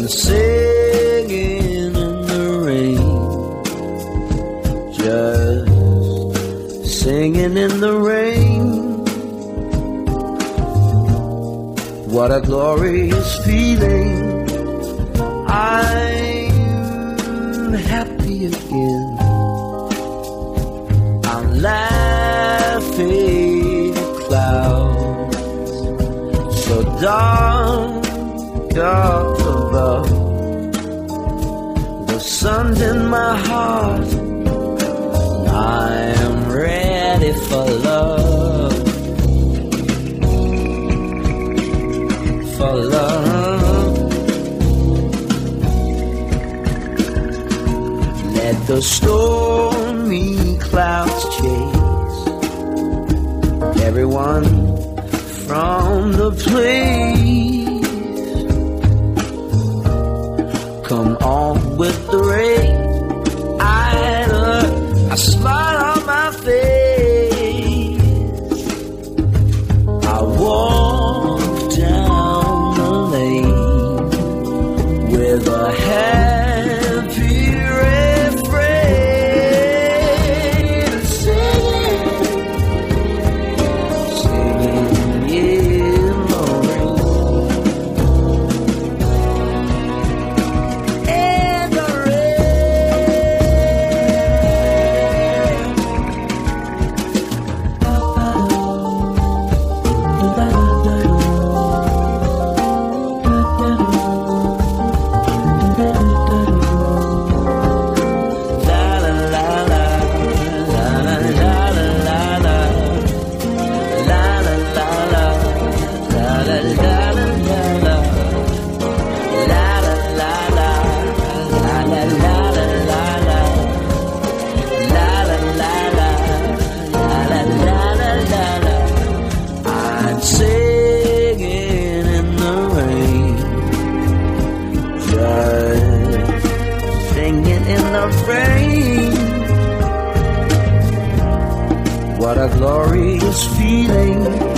singing in the rain, just singing in the rain. What a glorious feeling. I'm happy again. I'm laughing at clouds so dark up above. The sun's in my heart, and I am ready for love. For love. Let the stormy clouds chase everyone from the place. Come on with the rain. I smile on my face. I walk down the lane with a happy refrain, singing in the rain. In the I'm singing in the rain, just singing in the rain. What a glorious feeling.